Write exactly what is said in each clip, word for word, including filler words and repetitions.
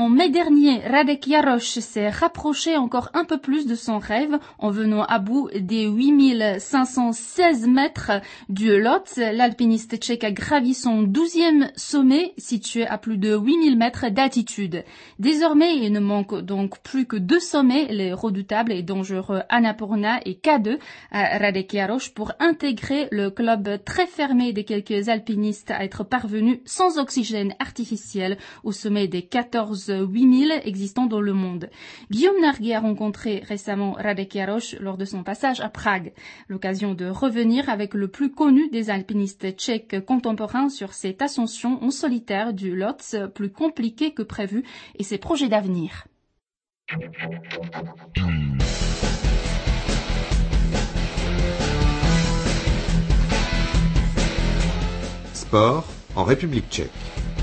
mai dernier, Radek Jarosz s'est rapproché encore un peu plus de son rêve en venant à bout des huit mille cinq cent seize mètres du Lhotse. L'alpiniste tchèque a gravi son douzième sommet situé à plus de huit mille mètres d'altitude. Désormais, il ne manque donc plus que deux sommets, les redoutables et dangereux Annapurna et K deux à Radek Jarosz, pour intégrer le club très fermé des quelques alpinistes à être parvenus sans oxygène artificiel au sommet des quatorze huit mille existants dans le monde. Guillaume Narguet a rencontré récemment Radek Jarosz lors de son passage à Prague. L'occasion de revenir avec le plus connu des alpinistes tchèques contemporains sur cette ascension en solitaire du Lhotse, plus compliquée que prévu, et ses projets d'avenir. Sport en République tchèque.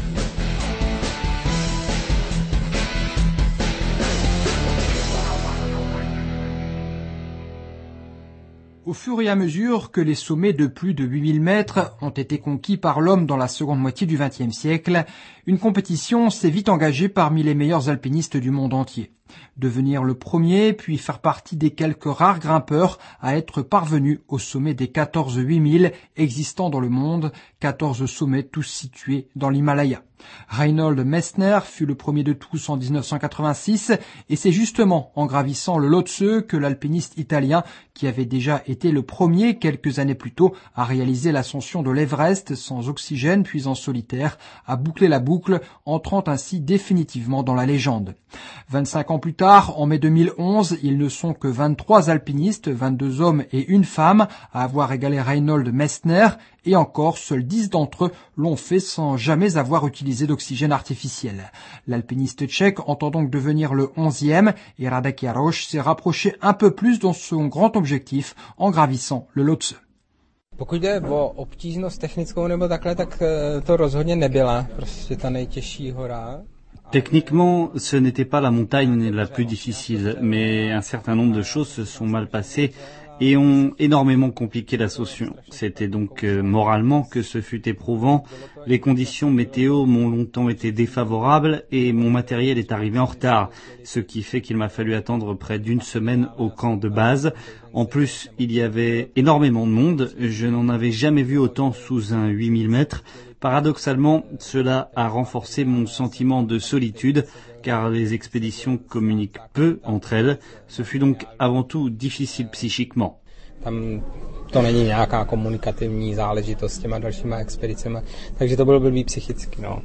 Au fur et à mesure que les sommets de plus de huit mille mètres ont été conquis par l'homme dans la seconde moitié du vingtième siècle, une compétition s'est vite engagée parmi les meilleurs alpinistes du monde entier. Devenir le premier, puis faire partie des quelques rares grimpeurs à être parvenus au sommet des quatorze huit mille existants dans le monde, quatorze sommets tous situés dans l'Himalaya. Reinhold Messner fut le premier de tous en dix-neuf cent quatre-vingt-six, et c'est justement en gravissant le Lhotse que l'alpiniste italien, qui avait déjà été le premier quelques années plus tôt à réaliser l'ascension de l'Everest sans oxygène puis en solitaire, a bouclé la boucle, entrant ainsi définitivement dans la légende. vingt-cinq ans plus tard, en mai deux mille onze, ils ne sont que vingt-trois alpinistes, vingt-deux hommes et une femme, à avoir égalé Reinhold Messner, et encore, seuls dix d'entre eux l'ont fait sans jamais avoir utilisé d'oxygène artificiel. L'alpiniste tchèque entend donc devenir le onzième, et Radek Jarosz s'est rapproché un peu plus dans son grand objectif en gravissant le Lhotse. Pokud jde o obtížnost technickou nebo takhle, tak to rozhodně nebyla prostě ta nejtěžší hora. Techniquement, ce n'était pas la montagne la plus difficile, mais un certain nombre de choses se sont mal passées et ont énormément compliqué l'ascension. C'était donc euh, moralement que ce fut éprouvant. Les conditions météo m'ont longtemps été défavorables et mon matériel est arrivé en retard, ce qui fait qu'il m'a fallu attendre près d'une semaine au camp de base. En plus, il y avait énormément de monde. Je n'en avais jamais vu autant sous un huit mille mètres. Paradoxalement, cela a renforcé mon sentiment de solitude, car les expéditions communiquent peu entre elles. Ce fut donc avant tout difficile psychiquement. Tam to není nějaká komunikativní záležitost s těma dalšíma expedicemi, takže to bylo blbý psychicky, no.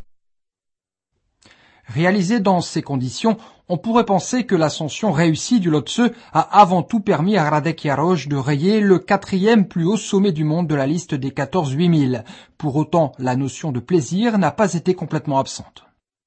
Réalisé dans ces conditions, on pourrait penser que l'ascension réussie du Lhotse a avant tout permis à Radek Jarosz de rayer le quatrième plus haut sommet du monde de la liste des quatorze huit mille. Pour autant, la notion de plaisir n'a pas été complètement absente.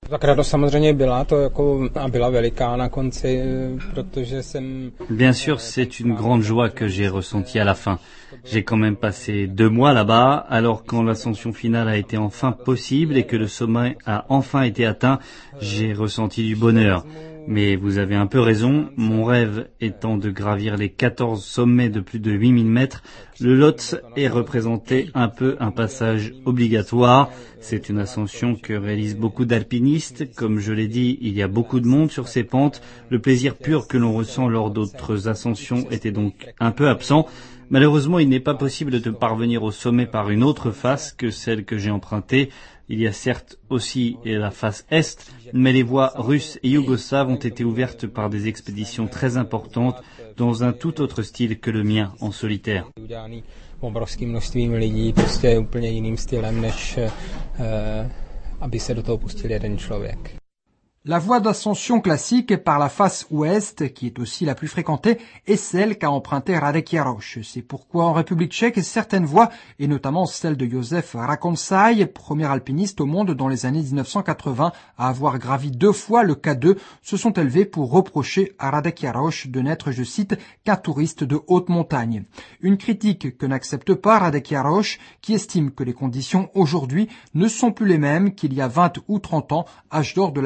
Bien sûr, c'est une grande joie que j'ai ressentie à la fin. J'ai quand même passé deux mois là-bas, alors quand l'ascension finale a été enfin possible et que le sommet a enfin été atteint, j'ai ressenti du bonheur. Mais vous avez un peu raison, mon rêve étant de gravir les quatorze sommets de plus de huit mille mètres, le Lhotse est représenté un peu un passage obligatoire. C'est une ascension que réalisent beaucoup d'alpinistes. Comme je l'ai dit, il y a beaucoup de monde sur ces pentes. Le plaisir pur que l'on ressent lors d'autres ascensions était donc un peu absent. Malheureusement, il n'est pas possible de parvenir au sommet par une autre face que celle que j'ai empruntée. Il y a certes aussi la face est, mais les voies russes et yougoslaves ont été ouvertes par des expéditions très importantes dans un tout autre style que le mien en solitaire. Obrovským množstvím lidí, prostě úplně jiným stylem, než aby se do toho pustil jeden člověk. La voie d'ascension classique par la face ouest, qui est aussi la plus fréquentée, est celle qu'a empruntée Radek Jarosz. C'est pourquoi en République tchèque, certaines voies, et notamment celle de Josef Rakončaj, premier alpiniste au monde dans les années dix-neuf cent quatre-vingts à avoir gravi deux fois le K deux, se sont élevées pour reprocher à Radek Jarosz de n'être, je cite, qu'un touriste de haute montagne. Une critique que n'accepte pas Radek Jarosz, qui estime que les conditions aujourd'hui ne sont plus les mêmes qu'il y a vingt ou trente ans, âge d'or de l'alpinisme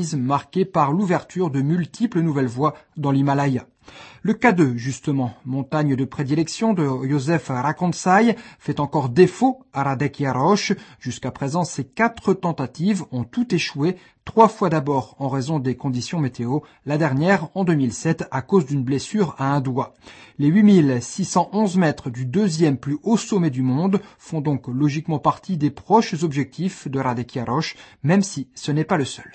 d'alpinisme marqué par l'ouverture de multiples nouvelles voies dans l'Himalaya. Le K deux, justement, montagne de prédilection de József Rákóczai, fait encore défaut à Radek János. Jusqu'à présent, ces quatre tentatives ont toutes échoué, trois fois d'abord en raison des conditions météo, la dernière en deux mille sept à cause d'une blessure à un doigt. Les huit mille six cent onze mètres du deuxième plus haut sommet du monde font donc logiquement partie des proches objectifs de Radek János, même si ce n'est pas le seul.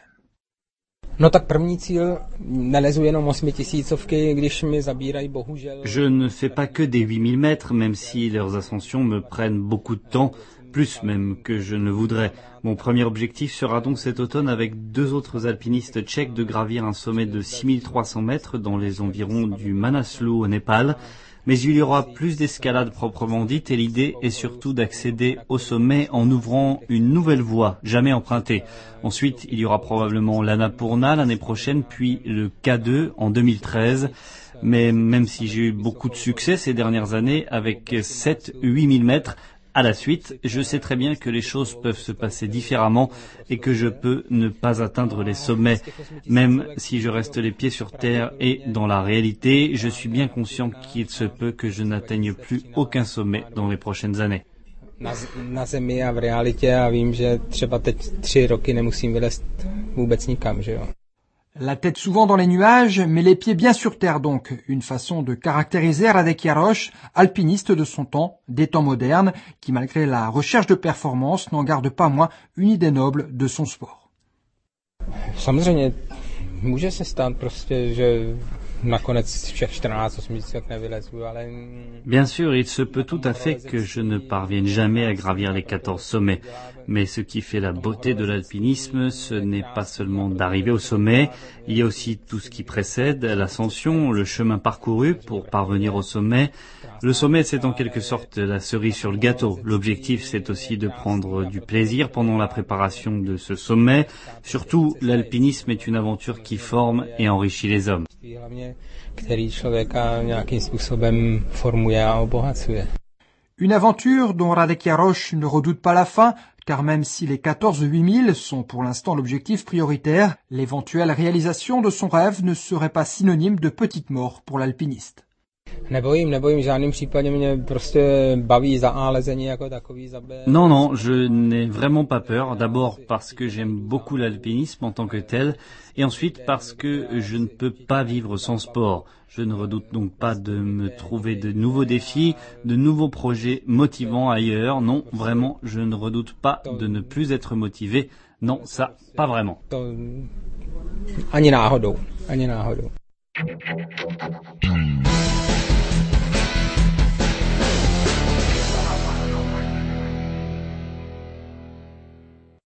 Je ne fais pas que des huit mille mètres, même si leurs ascensions me prennent beaucoup de temps, plus même que je ne voudrais. Mon premier objectif sera donc cet automne avec deux autres alpinistes tchèques de gravir un sommet de six mille trois cents mètres dans les environs du Manaslu au Népal. Mais il y aura plus d'escalade proprement dite et l'idée est surtout d'accéder au sommet en ouvrant une nouvelle voie, jamais empruntée. Ensuite, il y aura probablement l'Annapurna l'année prochaine, puis le K deux en deux mille treize. Mais même si j'ai eu beaucoup de succès ces dernières années avec sept à huit mille mètres, à la suite, je sais très bien que les choses peuvent se passer différemment et que je peux ne pas atteindre les sommets. Même si je reste les pieds sur terre et dans la réalité, je suis bien conscient qu'il se peut que je n'atteigne plus aucun sommet dans les prochaines années. Na zemi a v realitě a vím, že třeba teď tři roky nemusím vylézt vůbec nikam, že jo. La tête souvent dans les nuages, mais les pieds bien sur terre donc. Une façon de caractériser Radek János, alpiniste de son temps, des temps modernes, qui malgré la recherche de performance n'en garde pas moins une idée noble de son sport. Samozřejmě, může se stát prostě, že nakonec všech čtrnáct osmiček nevylezu, ale... Bien sûr, il se peut tout à fait que je ne parvienne jamais à gravir les quatorze sommets. Mais ce qui fait la beauté de l'alpinisme, ce n'est pas seulement d'arriver au sommet, il y a aussi tout ce qui précède, l'ascension, le chemin parcouru pour parvenir au sommet. Le sommet, c'est en quelque sorte la cerise sur le gâteau. L'objectif, c'est aussi de prendre du plaisir pendant la préparation de ce sommet. Surtout, l'alpinisme est une aventure qui forme et enrichit les hommes. Une aventure dont Radek János ne redoute pas la fin, car même si les quatorze huit mille sont pour l'instant l'objectif prioritaire, l'éventuelle réalisation de son rêve ne serait pas synonyme de petite mort pour l'alpiniste. Non, non, je n'ai vraiment pas peur. D'abord parce que j'aime beaucoup l'alpinisme en tant que tel, et ensuite parce que je ne peux pas vivre sans sport. Je ne redoute donc pas de me trouver de nouveaux défis, de nouveaux projets motivants ailleurs. Non, vraiment, je ne redoute pas de ne plus être motivé. Non, ça, pas vraiment. Ani náhodou, ani náhodou.